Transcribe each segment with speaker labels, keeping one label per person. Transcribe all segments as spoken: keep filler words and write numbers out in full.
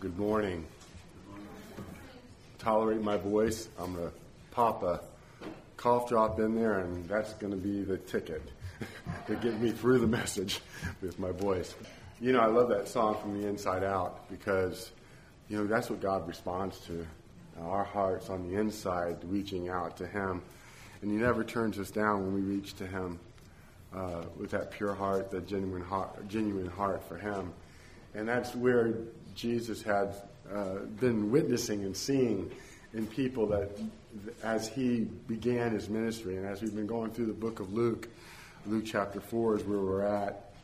Speaker 1: Good morning. Tolerate my voice. I'm going to pop a cough drop in there, and that's going to be the ticket to get me through the message with my voice. You know, I love that song From the Inside Out because, you know, that's what God responds to. Our hearts on the inside reaching out to Him. And He never turns us down when we reach to Him uh, with that pure heart, that genuine heart, genuine heart for Him. And that's where Jesus had uh, been witnessing and seeing in people that as He began His ministry. And as we've been going through the book of Luke, Luke chapter four is where we're at,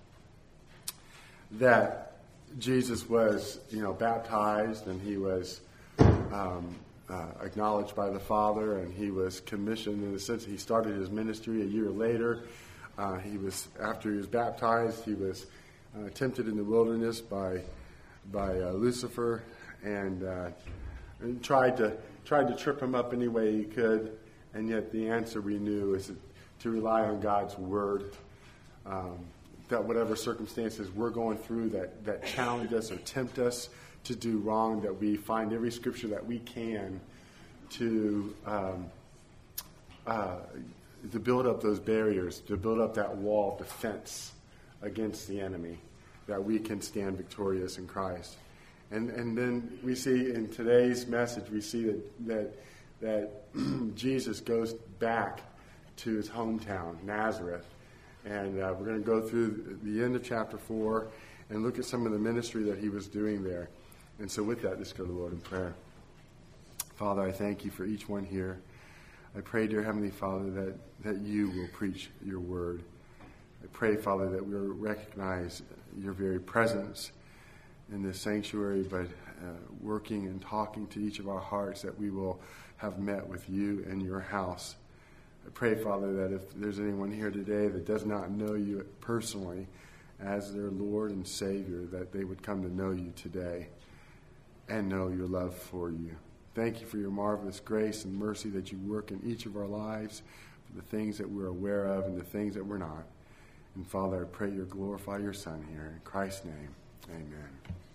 Speaker 1: that Jesus was, you know, baptized, and He was um, uh, acknowledged by the Father, and He was commissioned in the sense He started His ministry a year later. Uh, he was, after He was baptized, He was uh, tempted in the wilderness by by uh, Lucifer, and, uh, and tried to tried to trip Him up any way he could, and yet the answer we knew is to rely on God's Word. Um, that whatever circumstances we're going through that, that challenge us or tempt us to do wrong, that we find every scripture that we can to um, uh, to build up those barriers, to build up that wall of defense against the enemy, that we can stand victorious in Christ. And and then we see in today's message, we see that that, that Jesus goes back to His hometown, Nazareth. And uh, we're going to go through the end of chapter four and look at some of the ministry that He was doing there. And so with that, let's go to the Lord in prayer. Father, I thank You for each one here. I pray, dear Heavenly Father, that, that You will preach Your word. I pray, Father, that we'll recognize Your very presence in this sanctuary, but uh, working and talking to each of our hearts, that we will have met with You in Your house. I pray, Father, that if there's anyone here today that does not know You personally as their Lord and Savior, that they would come to know You today and know Your love for You. Thank You for Your marvelous grace and mercy that You work in each of our lives, for the things that we're aware of and the things that we're not. And Father, I pray You glorify Your Son here. In Christ's name, amen.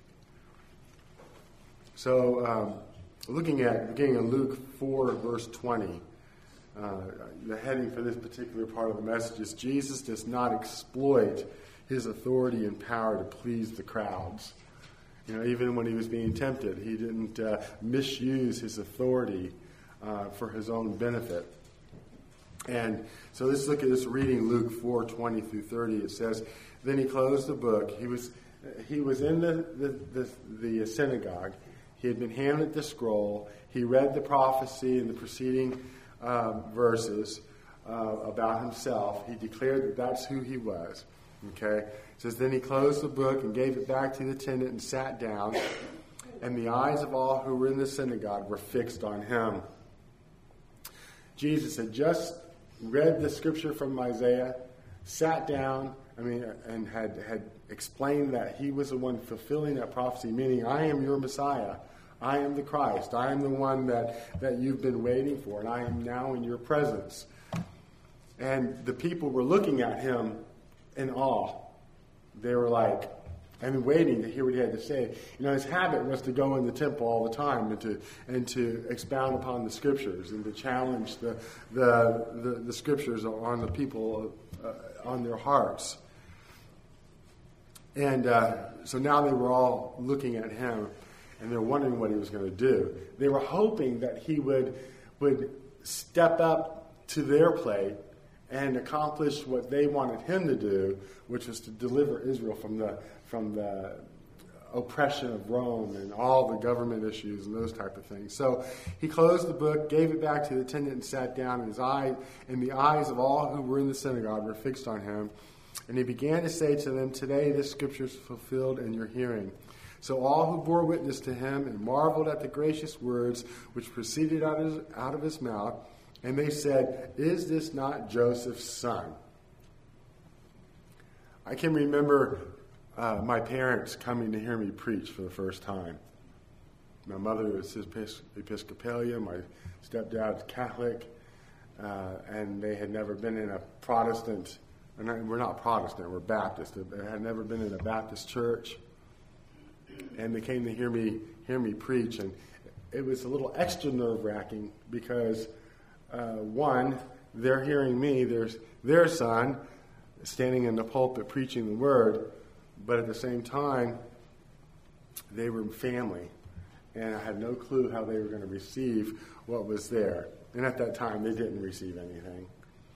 Speaker 1: So, um, looking at, beginning in Luke four, verse twenty, uh, the heading for this particular part of the message is Jesus does not exploit His authority and power to please the crowds. You know, even when He was being tempted, He didn't uh, misuse His authority uh, for His own benefit. And so let's look at this reading, Luke four, twenty through thirty. It says, then He closed the book. He was he was in the, the, the, the synagogue. He had been handed the scroll. He read the prophecy in the preceding uh, verses uh, about Himself. He declared that that's who He was. Okay? It says, then He closed the book and gave it back to the attendant and sat down. And the eyes of all who were in the synagogue were fixed on Him. Jesus had just read the scripture from Isaiah, sat down, I mean, and had, had explained that He was the one fulfilling that prophecy, meaning, I am your Messiah. I am the Christ. I am the one that, that you've been waiting for, and I am now in your presence. And the people were looking at Him in awe. They were like, and waiting to hear what He had to say. You know, His habit was to go in the temple all the time and to and to expound upon the scriptures and to challenge the the the, the scriptures on the people, uh, on their hearts. And uh, so now they were all looking at Him, and they're wondering what He was going to do. They were hoping that He would would step up to their plate and accomplish what they wanted Him to do, which was to deliver Israel from the from the oppression of Rome and all the government issues and those type of things. So He closed the book, gave it back to the attendant, and sat down. And his eye, and the eyes of all who were in the synagogue were fixed on Him. And He began to say to them, today this scripture is fulfilled in your hearing. So all who bore witness to Him and marveled at the gracious words which proceeded out of his, out of his mouth, and they said, is this not Joseph's son? I can remember uh, my parents coming to hear me preach for the first time. My mother was Episcopalian, my stepdad's Catholic, uh, and they had never been in a Protestant, and we're not Protestant, we're Baptist, they had never been in a Baptist church. and they came to hear me hear me preach, and it was a little extra nerve-wracking because, uh, one, they're hearing me, there's their son standing in the pulpit preaching the word, but at the same time, they were family, and I had no clue how they were going to receive what was there. And at that time, they didn't receive anything.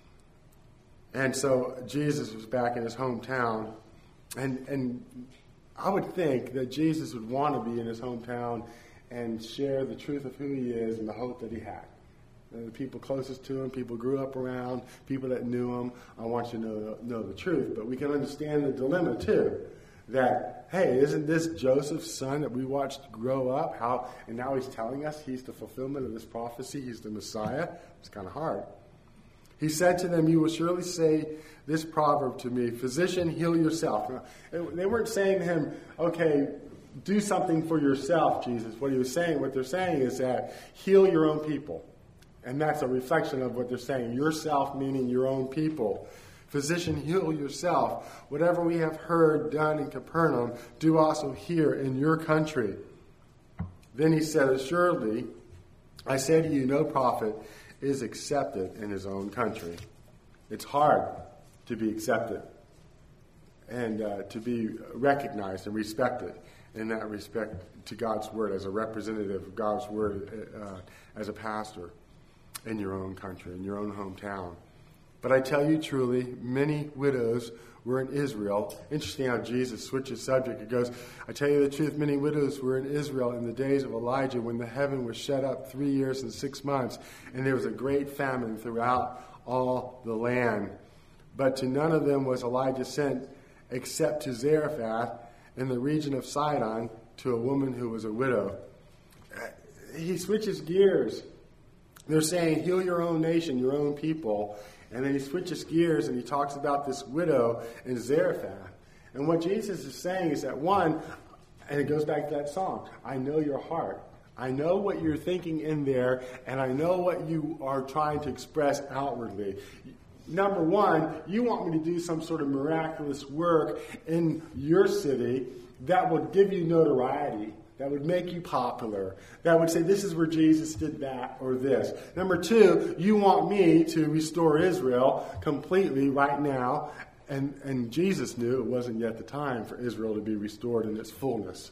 Speaker 1: And so Jesus was back in his hometown, and and I would think that Jesus would want to be in his hometown and share the truth of who he is and the hope that he had. And the people closest to him, people grew up around, people that knew him, I want you to know, know the truth. But we can understand the dilemma, too, that, hey, isn't this Joseph's son that we watched grow up? How and now he's telling us he's the fulfillment of this prophecy, he's the Messiah? It's kind of hard. He said to them, you will surely say this proverb to me, physician, heal yourself. Now, they weren't saying to him, okay, do something for yourself, Jesus. What he was saying, what they're saying is that heal your own people. And that's a reflection of what they're saying. Yourself meaning your own people. Physician, heal yourself. Whatever we have heard done in Capernaum, do also here in your country. Then he said, assuredly, I say to you, no prophet is accepted in his own country. It's hard to be accepted and uh, to be recognized and respected in that respect to God's word as a representative of God's word uh, as a pastor in your own country, in your own hometown. But I tell you truly, many widows were in Israel. Interesting how Jesus switches subject. It goes, I tell you the truth, many widows were in Israel in the days of Elijah when the heaven was shut up three years and six months, and there was a great famine throughout all the land. But to none of them was Elijah sent except to Zarephath in the region of Sidon to a woman who was a widow. He switches gears. They're saying, heal your own nation, your own people. And then he switches gears and he talks about this widow in Zarephath. And what Jesus is saying is that, one, and it goes back to that song, I know your heart. I know what you're thinking in there, and I know what you are trying to express outwardly. Number one, you want me to do some sort of miraculous work in your city that would give you notoriety, that would make you popular, that would say this is where Jesus did that or this. Number two, you want me to restore Israel completely right now, and, and Jesus knew it wasn't yet the time for Israel to be restored in its fullness.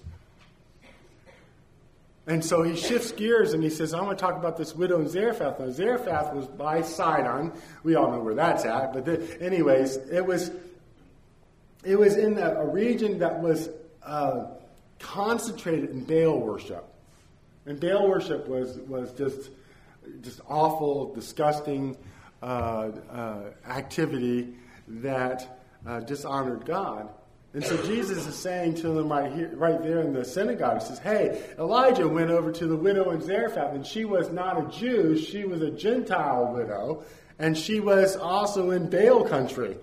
Speaker 1: And so he shifts gears and he says, I want to talk about this widow in Zarephath. Now, Zarephath was by Sidon. We all know where that's at. But the, anyways, it was it was in a, a region that was uh, concentrated in Baal worship. And Baal worship was, was just, just awful, disgusting uh, uh, activity that uh, dishonored God. And so Jesus is saying to them right here, right there in the synagogue, he says, hey, Elijah went over to the widow in Zarephath, and she was not a Jew, she was a Gentile widow, and she was also in Baal country.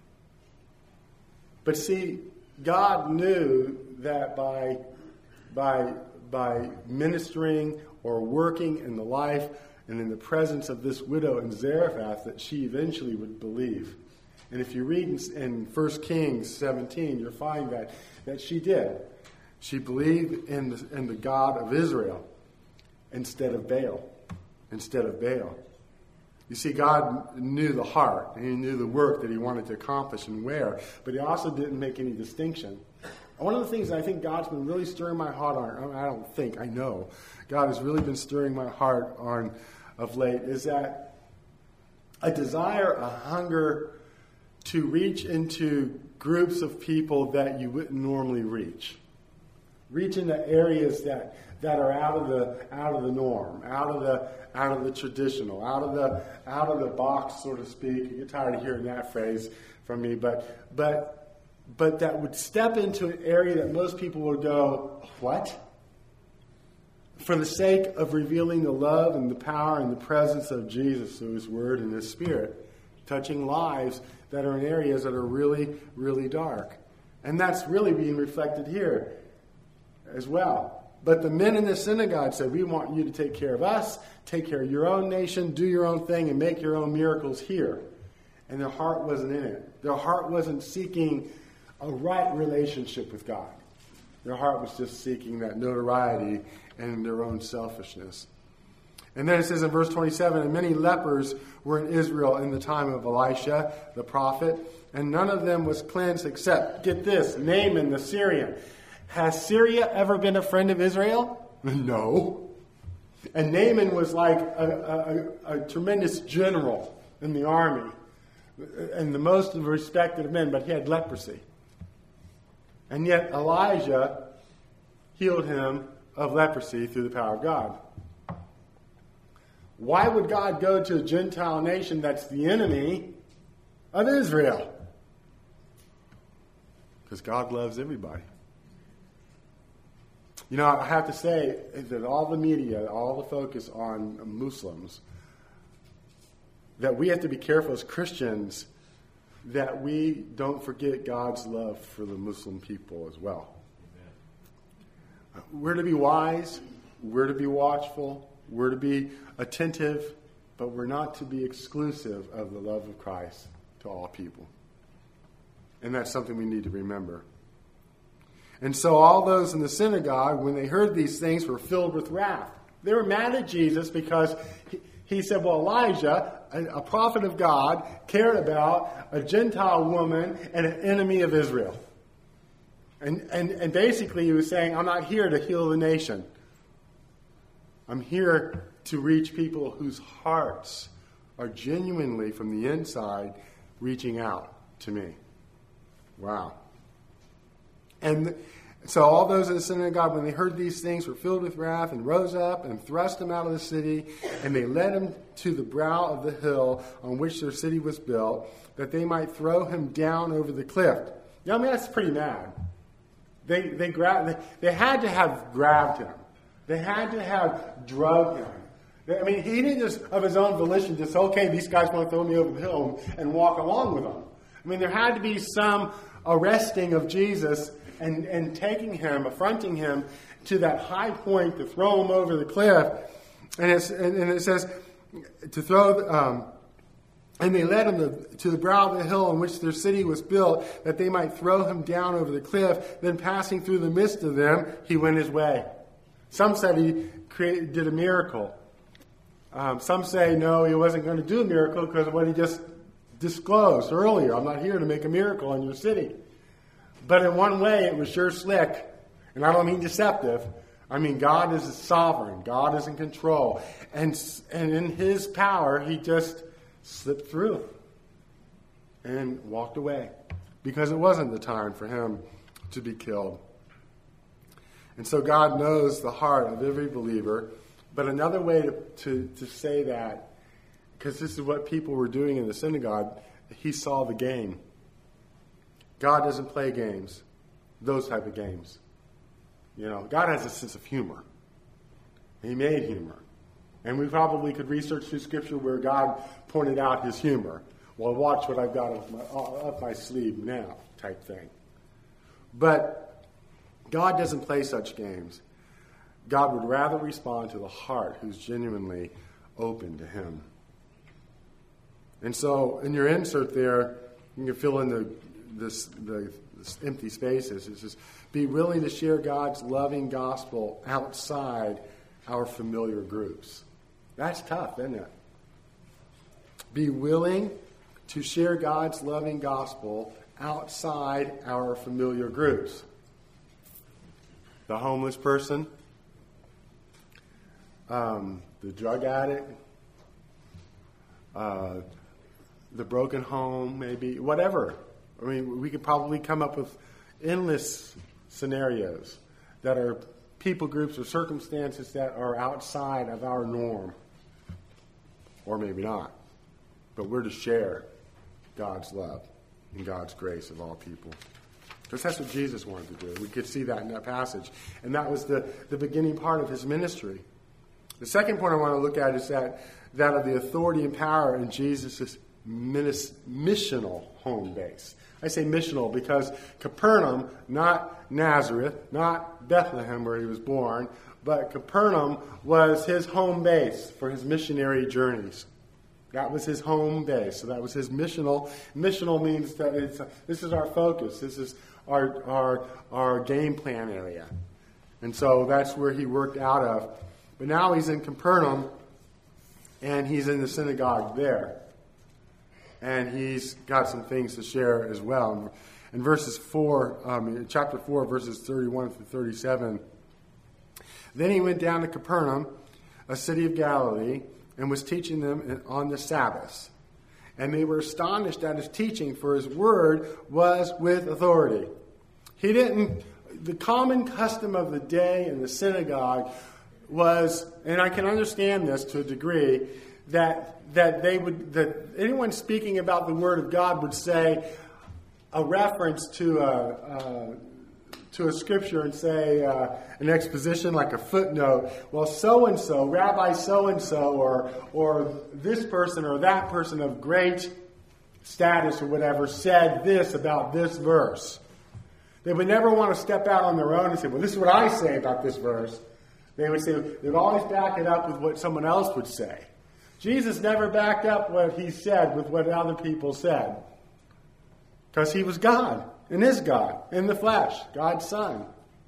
Speaker 1: But see, God knew that by, by, by ministering or working in the life and in the presence of this widow in Zarephath, that she eventually would believe. And if you read in, in First Kings seventeen, you'll find that, that she did. She believed in the, in the God of Israel instead of Baal. Instead of Baal. You see, God knew the heart, and he knew the work that he wanted to accomplish and where, but he also didn't make any distinction. One of the things I think God's been really stirring my heart on, I don't think, I know, God has really been stirring my heart on of late, is that a desire, a hunger to reach into groups of people that you wouldn't normally reach. Reach into areas that, that are out of the out of the norm, out of the out of the traditional, out of the out of the box, so to speak. You get tired of hearing that phrase from me, but but but that would step into an area that most people would go, what? For the sake of revealing the love and the power and the presence of Jesus through his word and his spirit, touching lives that are in areas that are really, really dark. And that's really being reflected here as well. But the men in the synagogue said, we want you to take care of us, take care of your own nation, do your own thing, and make your own miracles here. And their heart wasn't in it. Their heart wasn't seeking a right relationship with God. Their heart was just seeking that notoriety and their own selfishness. And then it says in verse twenty-seven, and many lepers were in Israel in the time of Elisha, the prophet, and none of them was cleansed except, get this, Naaman the Syrian. Has Syria ever been a friend of Israel? No. And Naaman was like a, a, a tremendous general in the army and the most respected of men, but he had leprosy. And yet Elijah healed him of leprosy through the power of God. Why would God go to a Gentile nation that's the enemy of Israel? Because God loves everybody. You know, I have to say that all the media, all the focus on Muslims, that we have to be careful as Christians that we don't forget God's love for the Muslim people as well. Amen. We're to be wise, we're to be watchful, we're to be attentive, but we're not to be exclusive of the love of Christ to all people. And that's something we need to remember. And so all those in the synagogue, when they heard these things, were filled with wrath. They were mad at Jesus because he, he said, well, Elijah, a, a prophet of God, cared about a Gentile woman and an enemy of Israel. And, and, and basically he was saying, I'm not here to heal the nation. I'm here to reach people whose hearts are genuinely, from the inside, reaching out to me. Wow. And so all those in the synagogue, when they heard these things, were filled with wrath and rose up and thrust him out of the city. And they led him to the brow of the hill on which their city was built, that they might throw him down over the cliff. Yeah, I mean, that's pretty mad. They they grabbed. They, they had to have grabbed him. They had to have drugged him. They, I mean, he didn't just, of his own volition, just, okay, these guys want to throw me over the hill and walk along with them. I mean, there had to be some arresting of Jesus and, and taking him, affronting him to that high point to throw him over the cliff. And, it's, and, and it says, to throw, um, and they led him to, to the brow of the hill on which their city was built, that they might throw him down over the cliff. Then passing through the midst of them, he went his way. Some said he created, did a miracle. Um, some say, no, he wasn't going to do a miracle because of what he just disclosed earlier. I'm not here to make a miracle in your city. But in one way, it was sure slick. And I don't mean deceptive. I mean, God is sovereign. God is in control. And, and in his power, he just slipped through and walked away. Because it wasn't the time for him to be killed. And so God knows the heart of every believer. But another way to, to, to say that, because this is what people were doing in the synagogue, he saw the game. God doesn't play games, those type of games. You know, God has a sense of humor. He made humor. And we probably could research through Scripture where God pointed out his humor. Well, watch what I've got up my, up my sleeve now, type thing. But God doesn't play such games. God would rather respond to the heart who's genuinely open to him. And so in your insert there, you can fill in the this the this empty spaces. It says, be willing to share God's loving gospel outside our familiar groups. That's tough, isn't it? Be willing to share God's loving gospel outside our familiar groups. The homeless person, um, the drug addict, uh, the broken home, maybe, whatever. I mean, we could probably come up with endless scenarios that are people groups or circumstances that are outside of our norm. Or maybe not. But we're to share God's love and God's grace of all people. Because that's what Jesus wanted to do. We could see that in that passage. And that was the, the beginning part of his ministry. The second point I want to look at is that, that of the authority and power in Jesus' missional home base. I say missional because Capernaum, not Nazareth, not Bethlehem where he was born, but Capernaum was his home base for his missionary journeys. That was his home base. So that was his missional. Missional means that it's, this is our focus. This is our, our, our game plan area. And so that's where he worked out of. But now he's in Capernaum, and he's in the synagogue there. And he's got some things to share as well. In verses four, um, in chapter four, verses thirty-one through thirty-seven, then he went down to Capernaum, a city of Galilee, and was teaching them on the Sabbath. And they were astonished at his teaching, for his word was with authority. He didn't, the common custom of the day in the synagogue was, and I can understand this to a degree, that that they would, that anyone speaking about the word of God would say a reference to a, a to a scripture and say uh, an exposition like a footnote. Well, so and so, Rabbi so and so, or or this person or that person of great status or whatever said this about this verse. They would never want to step out on their own and say, well, this is what I say about this verse. They would say, they would always back it up with what someone else would say. Jesus never backed up what he said with what other people said. Because he was God, and is God, in the flesh, God's Son.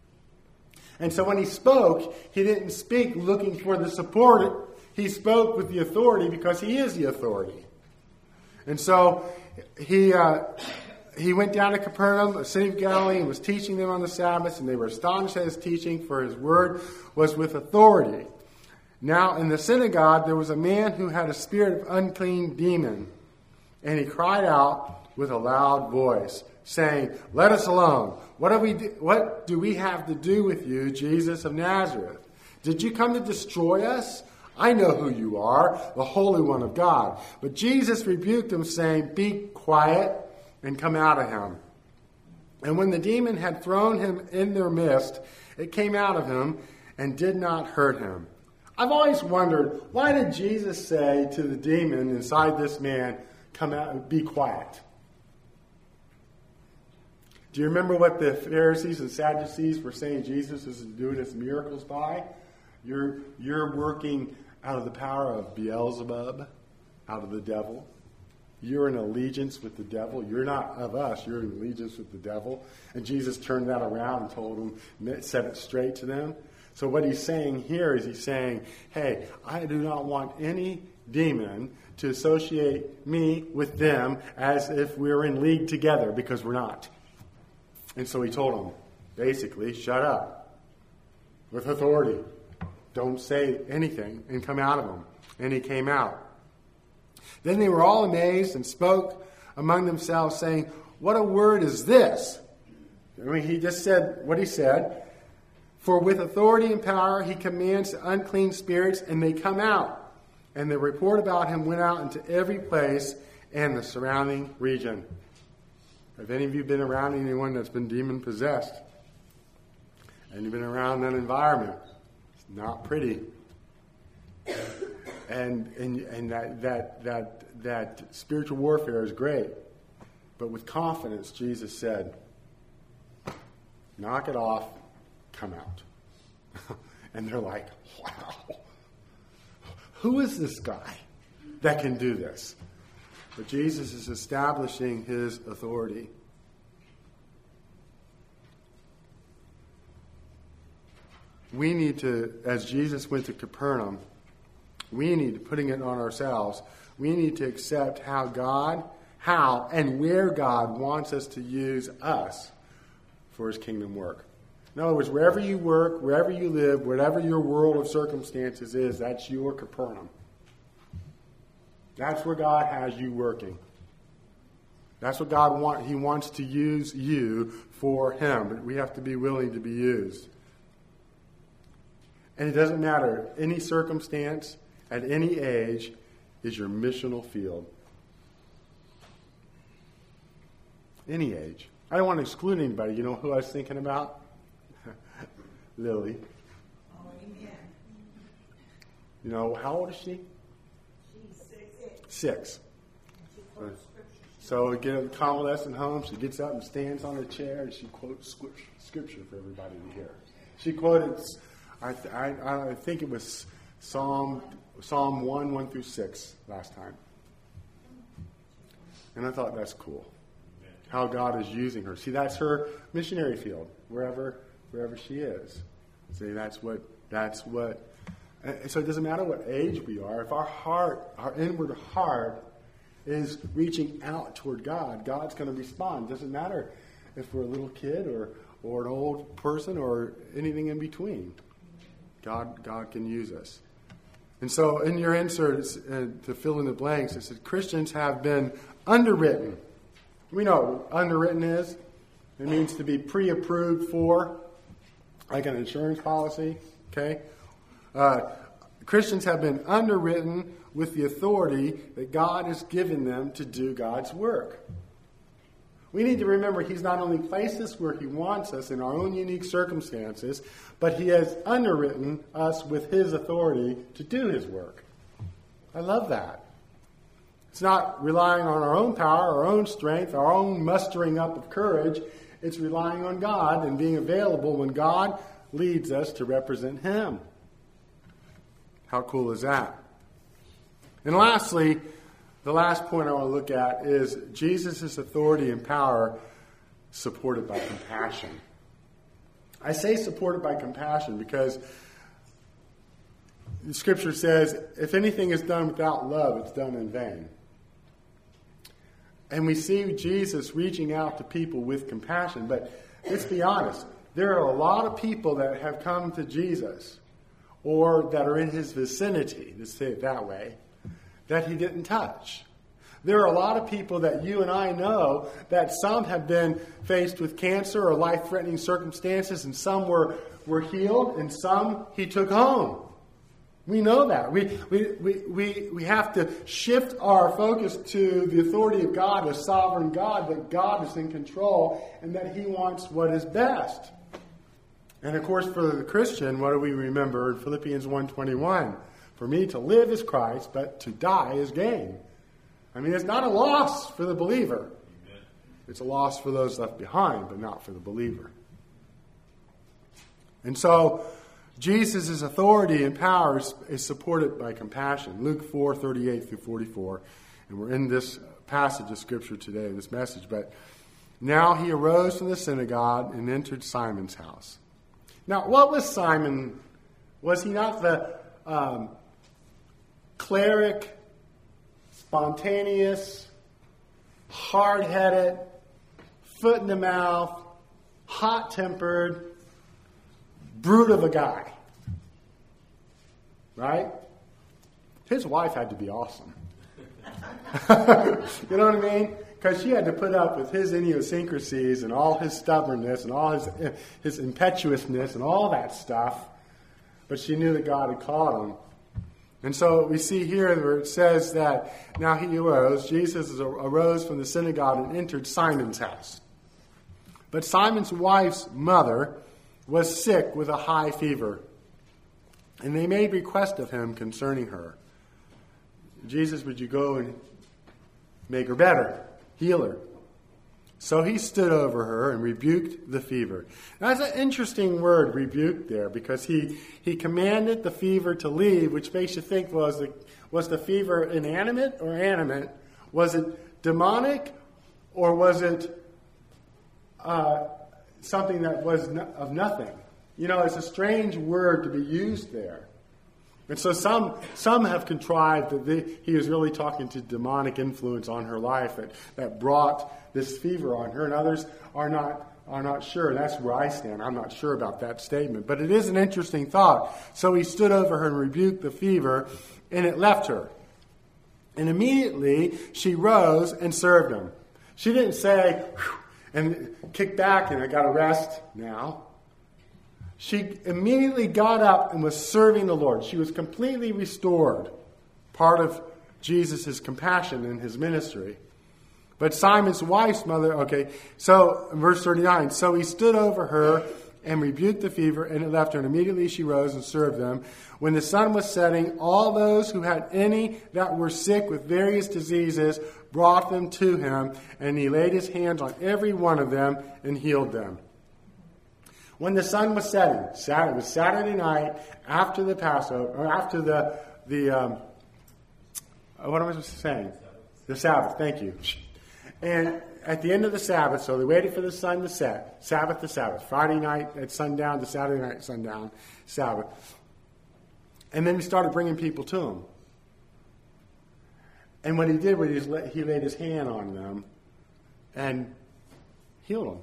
Speaker 1: And so when he spoke, he didn't speak looking for the support. He spoke with the authority because he is the authority. And so he uh, he went down to Capernaum, a city of Galilee, and was teaching them on the Sabbath, and they were astonished at his teaching, for his word was with authority. Now in the synagogue there was a man who had a spirit of unclean demon, and he cried out with a loud voice, saying, "Let us alone. What have we do, what do we have to do with you, Jesus of Nazareth? Did you come to destroy us? I know who you are, the Holy One of God." But Jesus rebuked him, saying, "Be quiet and come out of him." And when the demon had thrown him in their midst, it came out of him and did not hurt him. I've always wondered, why did Jesus say to the demon inside this man, "Come out and be quiet"? Do you remember what the Pharisees and Sadducees were saying Jesus was doing his miracles by? You're, you're working out of the power of Beelzebub, out of the devil. You're in allegiance with the devil. You're not of us. You're in allegiance with the devil. And Jesus turned that around and told them, set it straight to them. So what he's saying here is he's saying, hey, I do not want any demon to associate me with them as if we're in league together, because we're not. And so he told them, basically, shut up with authority. Don't say anything, and come out of him. And he came out. Then they were all amazed and spoke among themselves, saying, "What a word is this?" I mean, he just said what he said. "For with authority and power he commands the unclean spirits, and they come out." And the report about him went out into every place and the surrounding region. Have any of you been around anyone that's been demon-possessed? And you've been around that environment? It's not pretty. And and and that that that that spiritual warfare is great. But with confidence, Jesus said, knock it off, come out. And they're like, wow. Who is this guy that can do this? But Jesus is establishing his authority. We need to, as Jesus went to Capernaum, we need to, putting it on ourselves, we need to accept how God, how and where God wants us to use us for his kingdom work. In other words, wherever you work, wherever you live, whatever your world of circumstances is, that's your Capernaum. That's where God has you working. That's what God wants. He wants to use you for him, but we have to be willing to be used. And it doesn't matter. Any circumstance, at any age, is your missional field. Any age. I don't want to exclude anybody. You know who I was thinking about? Lily.
Speaker 2: Oh, amen.
Speaker 1: You know, how old is she?
Speaker 2: She's six.
Speaker 1: Six. So we get a convalescent home. She gets up and stands on a chair, and she quotes scripture for everybody to hear. She quoted, I, th- I, I think it was Psalm Psalm one, one through six last time. And I thought, that's cool. how God is using her. See, that's her missionary field, wherever wherever she is. See, that's what that's what. So it doesn't matter what age we are. If our heart, our inward heart, is reaching out toward God, God's going to respond. It doesn't matter if we're a little kid or or an old person or anything in between. God God can use us. And so in your insert, uh, to fill in the blanks, it said Christians have been underwritten. We know what underwritten is. It means to be pre-approved for, like an insurance policy. Okay? Uh, Christians have been underwritten with the authority that God has given them to do God's work. We need to remember He's not only placed us where He wants us in our own unique circumstances, but He has underwritten us with His authority to do His work. I love that. It's not relying on our own power, our own strength, our own mustering up of courage. It's relying on God and being available when God leads us to represent Him. How cool is that? And lastly, the last point I want to look at is Jesus' authority and power supported by compassion. I say supported by compassion because the Scripture says, if anything is done without love, it's done in vain. And we see Jesus reaching out to people with compassion. But let's be honest, there are a lot of people that have come to Jesus or that are in His vicinity, let's say it that way, that He didn't touch. There are a lot of people that you and I know that some have been faced with cancer or life-threatening circumstances, and some were, were healed, and some He took home. We know that. We, we, we, we, we have to shift our focus to the authority of God, a sovereign God, that God is in control and that He wants what is best. And of course, for the Christian, what do we remember in Philippians one twenty-one? For me to live is Christ, but to die is gain. I mean, it's not a loss for the believer. Amen. It's a loss for those left behind, but not for the believer. And so, Jesus' authority and power is, is supported by compassion. Luke four thirty-eight through forty-four. And we're in this passage of Scripture today, this message. But now He arose from the synagogue and entered Simon's house. Now, what was Simon? Was he not the um, cleric, spontaneous, hard-headed, foot in the mouth, hot-tempered, brute of a guy? Right? His wife had to be awesome. You know what I mean? Because she had to put up with his idiosyncrasies and all his stubbornness and all his his impetuousness and all that stuff. But she knew that God had called him. And so we see here where it says that now He arose, Jesus arose from the synagogue and entered Simon's house. But Simon's wife's mother was sick with a high fever, and they made request of Him concerning her. Jesus, would you go and make her better, heal her? So He stood over her and rebuked the fever. Now, that's an interesting word, rebuke, there, because he, he commanded the fever to leave, which makes you think, was the, was the fever inanimate or animate? Was it demonic, or was it uh, something that was no, of nothing? You know, it's a strange word to be used there. And so some some have contrived that they, He was really talking to demonic influence on her life that, that brought this fever on her, and others are not are not sure. That's where I stand. I'm not sure about that statement. But it is an interesting thought. So He stood over her and rebuked the fever, and it left her. And immediately she rose and served Him. She didn't say, and kick back and I got to rest now. She immediately got up and was serving the Lord. She was completely restored. Part of Jesus' compassion in His ministry. But Simon's wife's mother, okay, so verse thirty-nine, so He stood over her and rebuked the fever, and it left her. And immediately she rose and served them. When the sun was setting, all those who had any that were sick with various diseases brought them to Him, and He laid His hands on every one of them and healed them. When the sun was setting, it was Saturday night after the Passover, or after the, the um, what am I saying? The Sabbath, thank you. And at the end of the Sabbath, so they waited for the sun to set, Sabbath to Sabbath, Friday night at sundown to Saturday night at sundown, Sabbath. And then he started bringing people to him. And what he did was he laid his hand on them and healed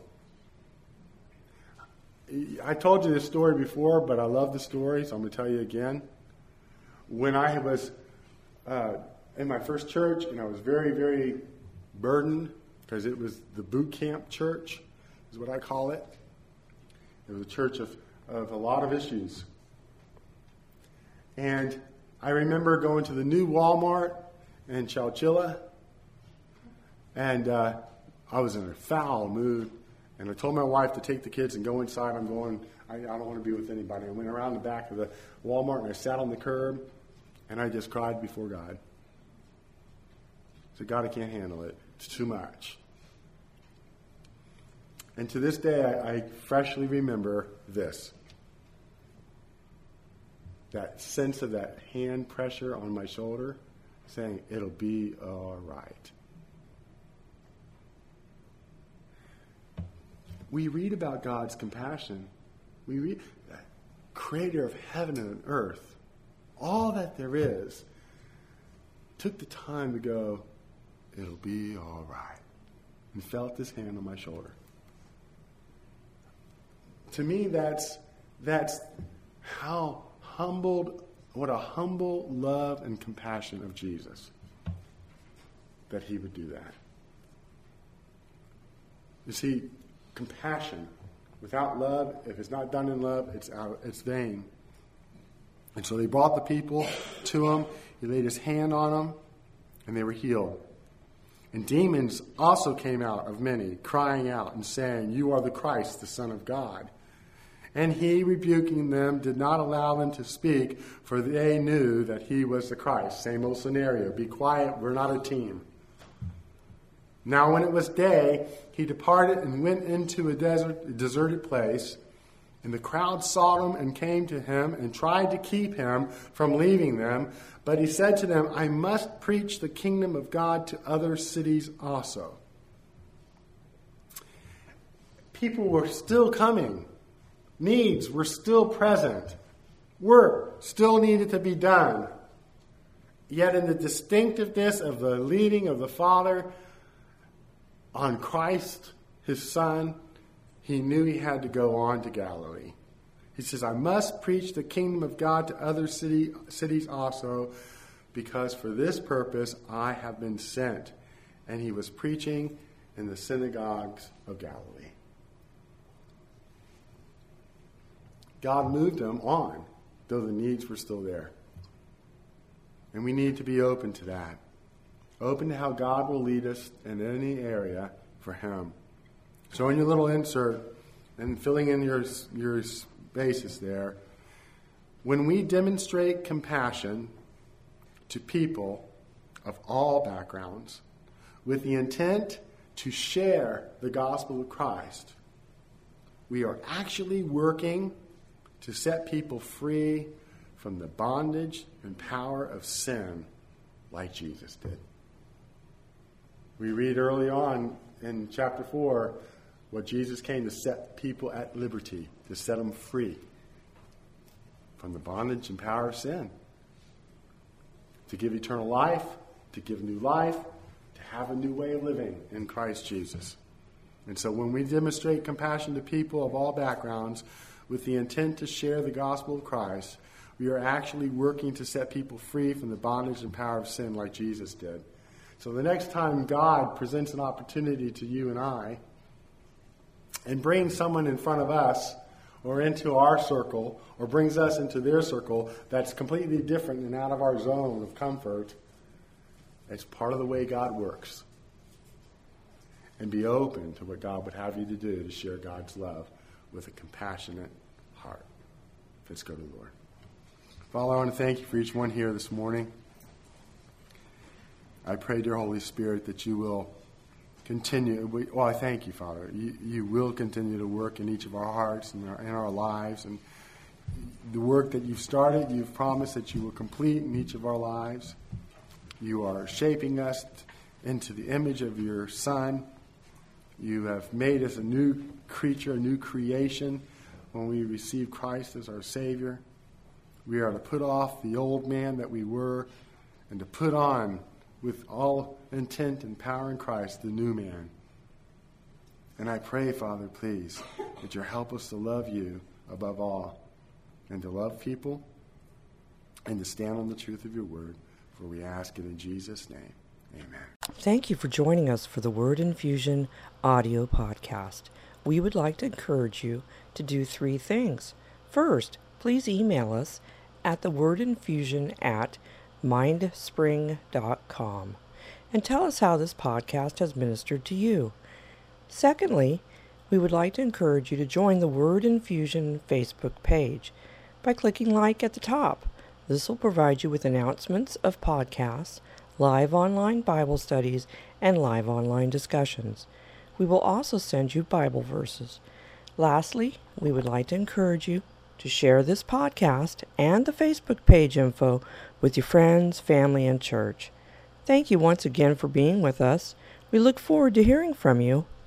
Speaker 1: them. I told you this story before, but I love the story, so I'm going to tell you again. When I was uh, in my first church, and I was very, very burdened, because it was the boot camp church, is what I call it. It was a church of, of a lot of issues. And I remember going to the new Walmart in Chowchilla, and uh, I was in a foul mood. And I told my wife to take the kids and go inside. I'm going, I, I don't want to be with anybody. I went around the back of the Walmart and I sat on the curb and I just cried before God. I said, God, I can't handle it. It's too much. And to this day, I, I freshly remember this. That sense of that hand pressure on my shoulder saying, it'll be all right. We read about God's compassion. We read, creator of heaven and earth, all that there is, took the time to go, it'll be all right, and felt his hand on my shoulder. To me, that's that's how humbled, what a humble love and compassion of Jesus, that he would do that. You see, compassion without love, if it's not done in love, it's out, it's vain. And so they brought the people to him. He laid his hand on them, and they were healed. And demons also came out of many, crying out and saying, you are the Christ, the Son of God. And he, rebuking them, did not allow them to speak, for they knew that he was the Christ. Same old scenario. Be quiet, we're not a team. Now when it was day, he departed and went into a desert, a deserted place. And the crowd sought him and came to him and tried to keep him from leaving them. But he said to them, I must preach the kingdom of God to other cities also. People were still coming. Needs were still present. Work still needed to be done. Yet in the distinctiveness of the leading of the Father on Christ, his Son, he knew he had to go on to Galilee. He says, I must preach the kingdom of God to other city, cities also, because for this purpose I have been sent. And he was preaching in the synagogues of Galilee. God moved him on, though the needs were still there. And we need to be open to that. Open to how God will lead us in any area for him. So in your little insert, and filling in your, your spaces there, when we demonstrate compassion to people of all backgrounds with the intent to share the gospel of Christ, we are actually working to set people free from the bondage and power of sin like Jesus did. We read early on in chapter four what Jesus came to set people at liberty, to set them free from the bondage and power of sin, to give eternal life, to give new life, to have a new way of living in Christ Jesus. And so when we demonstrate compassion to people of all backgrounds with the intent to share the gospel of Christ, we are actually working to set people free from the bondage and power of sin like Jesus did. So the next time God presents an opportunity to you and I and brings someone in front of us or into our circle or brings us into their circle that's completely different and out of our zone of comfort, it's part of the way God works. And be open to what God would have you to do to share God's love with a compassionate heart. Let's go to the Lord. Father, I want to thank you for each one here this morning. I pray, dear Holy Spirit, that you will continue. Well, I thank you, Father. You, you will continue to work in each of our hearts and our, in our lives. And the work that you've started, you've promised that you will complete in each of our lives. You are shaping us into the image of your Son. You have made us a new creature, a new creation when we receive Christ as our Savior. We are to put off the old man that we were and to put on, with all intent and power in Christ, the new man. And I pray, Father, please, that you help us to love you above all and to love people and to stand on the truth of your word. For we ask it in Jesus' name. Amen.
Speaker 3: Thank you for joining us for the Word Infusion audio podcast. We would like to encourage you to do three things. First, please email us at thewordinfusion at mindspring dot com and tell us how this podcast has ministered to you. Secondly, we would like to encourage you to join the Word Infusion Facebook page by clicking like at the top. This will provide you with announcements of podcasts, live online Bible studies, and live online discussions. We will also send you Bible verses. Lastly, we would like to encourage you to share this podcast and the Facebook page info with your friends, family, and church. Thank you once again for being with us. We look forward to hearing from you.